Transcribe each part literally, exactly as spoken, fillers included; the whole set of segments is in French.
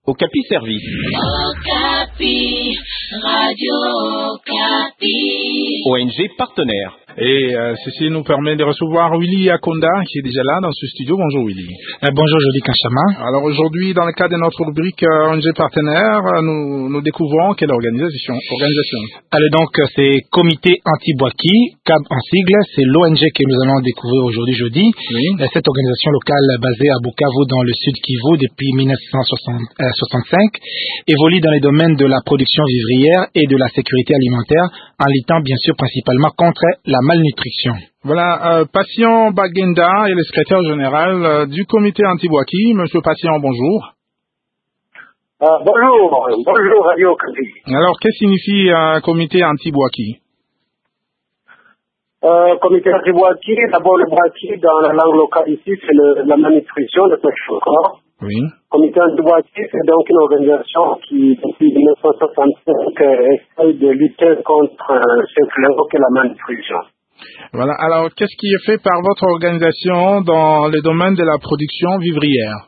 Okapi Service. Okapi, Radio Okapi. O N G partenaire. Et euh, ceci nous permet de recevoir Willy Akonda qui est déjà là dans ce studio. Bonjour Willy. Euh, bonjour Joli Kanchama. Alors aujourd'hui, dans le cadre de notre rubrique euh, O N G partenaire, nous, nous découvrons quelle organisation. organisation. Alors donc c'est Comité Anti-Bouaki, C A B en sigle, c'est l'O N G que nous allons découvrir aujourd'hui jeudi. Oui. Cette organisation locale basée à Bukavu dans le sud Kivu depuis mille neuf cent soixante-cinq évolue dans les domaines de la production vivrière et de la sécurité alimentaire en luttant bien sûr principalement contre la malnutrition. Voilà, euh, Patient Bagenda est le secrétaire général euh, du comité anti-Bouaki. Monsieur Patient, bonjour. Euh, bonjour, bonjour Radio Okapi. Alors, qu'est-ce que signifie un comité anti-Bouaki? euh, Comité anti-Bouaki, d'abord le Bouaki dans la langue locale ici, c'est le, la malnutrition de ce corps. Oui. Comité anti-Bouaki, c'est donc une organisation qui, depuis mille neuf cent soixante-cinq, euh, essaye de lutter contre euh, ce fléau qu'est la malnutrition. Voilà, alors qu'est-ce qui est fait par votre organisation dans le domaine de la production vivrière?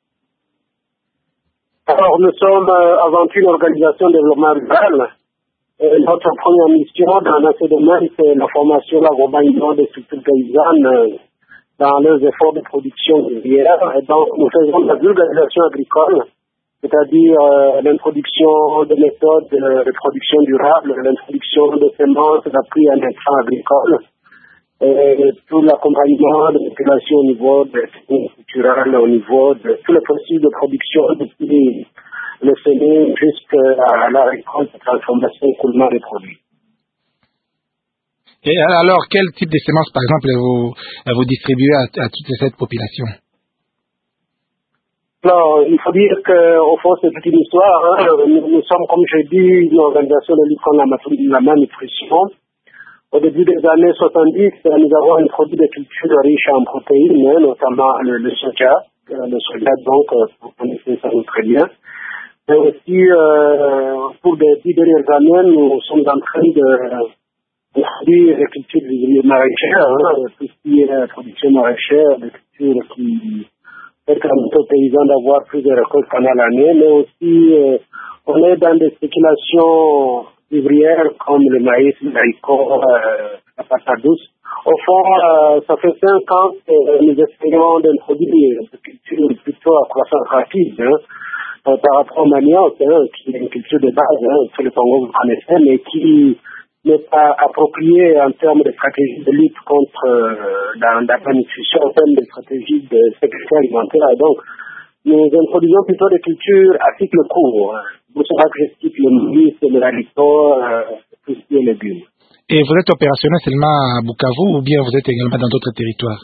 Alors nous sommes euh, avant tout une organisation de développement rural. Et notre première mission dans ce domaine, c'est la formation, l'accompagnement des structures paysannes euh, dans leurs efforts de production vivrière. Et donc nous faisons de la vulgarisation agricole, c'est-à-dire euh, l'introduction de méthodes de, de production durable, l'introduction de semences, d'appui à l'intrant agricole, et tout l'accompagnement de la population au niveau des techniques culturelles, au niveau de tous les processus de production depuis le semé jusqu'à la récolte, transformation, écoulement des produits. Et alors, quel type de semences, par exemple, vous, vous distribuez à, à toute cette population? Alors, il faut dire qu'au fond, c'est toute une histoire. Hein. Nous, nous sommes, comme je dis, une organisation de lutte contre la, la malnutrition. Au début des années soixante-dix, nous avons introduit des cultures riches en protéines, hein, notamment le, le soja. Le soja, donc, vous connaissez ça très bien. Mais aussi, euh, pour les dix dernières années, nous sommes en train de introduire des cultures maraîchères, hein, tout ce qui est la production maraîchère, des cultures qui permettent aux paysans d'avoir plus de récoltes pendant l'année, mais aussi, euh, on est dans des spéculations vivrières comme le maïs, le haricot, euh, la patate douce. Au fond, euh, ça fait cinq ans que nous essayons d'introduire des cultures plutôt à croissance rapide, hein, euh, par rapport au manioc, hein, qui est une culture de base, hein, sur le Congo, vous connaissez, mais qui n'est pas appropriée en termes de stratégie de lutte contre euh, la, la malnutrition, en termes de stratégie de sécurité alimentaire. Et donc, nous introduisons plutôt des cultures à cycle court. Hein. Vous savez que je cite le maïs, le haricot, euh, tout ce qui est légumes. Et vous êtes opérationnel seulement à Bukavu ou bien vous êtes également dans d'autres territoires?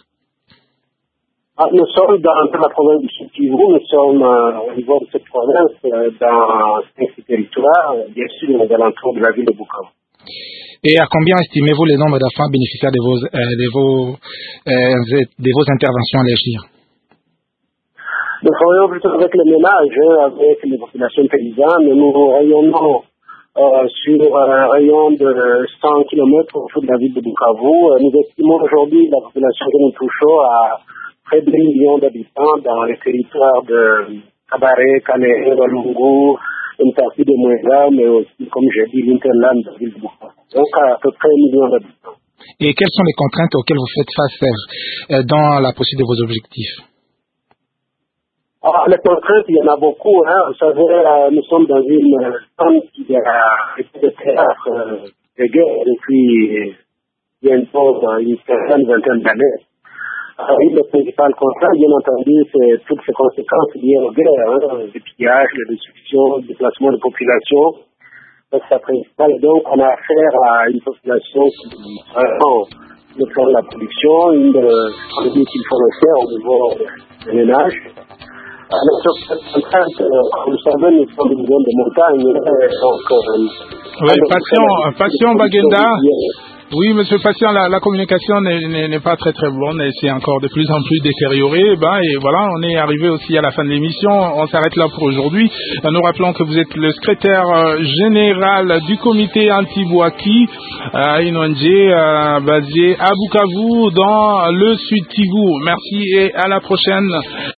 Ah, nous sommes dans la province du Sud-Kivu, nous sommes euh, au niveau de cette province, euh, dans cinq territoires, bien sûr, aux alentours de la ville de Bukavu. Et à combien estimez-vous le nombre d'enfants bénéficiaires de vos, euh, de vos, euh, de vos interventions à l'Agir? Nous travaillons plutôt avec les ménages, hein, avec les populations paysannes. Nous rayonnons euh, sur un rayon de cent kilomètres autour de la ville de Bukavu. Nous estimons aujourd'hui la population que nous touchons à près de deux millions d'habitants dans les territoires de Kabare, Kane, Walungu, une partie de Mouéga, mais aussi, comme j'ai dit, l'Interland de la ville de Bukavu. Donc à peu près un million d'habitants. Et quelles sont les contraintes auxquelles vous faites face euh, dans la poursuite de vos objectifs? Ah, les contraintes, il y en a beaucoup. Hein. Vous savez, euh, nous sommes dans une zone qui a été de théâtre euh, de guerre depuis bientôt euh, une certaine vingtaine d'années. Euh, une des principales contraintes, bien entendu, c'est toutes ces conséquences liées aux guerres, hein, le pillage, la destruction, le déplacement de population. C'est ça principal. Donc, on a affaire à une population qui vraiment ne fait la production, une produits qu'il faut le faire au niveau des ménages. Alors, sur cette contrainte, comme vous savez, nous sommes une zone de montagne. Donc, euh, oui, patient, patient Bagenda. Oui, monsieur Patient, la, la communication n'est pas très très bonne et c'est encore de plus en plus détérioré. Ben, et voilà, on est arrivé aussi à la fin de l'émission. On s'arrête là pour aujourd'hui. Nous rappelons que vous êtes le secrétaire général du comité anti-Bouaki, euh, une O N G euh, basée à Bukavu dans le Sud Kivu. Merci et à la prochaine.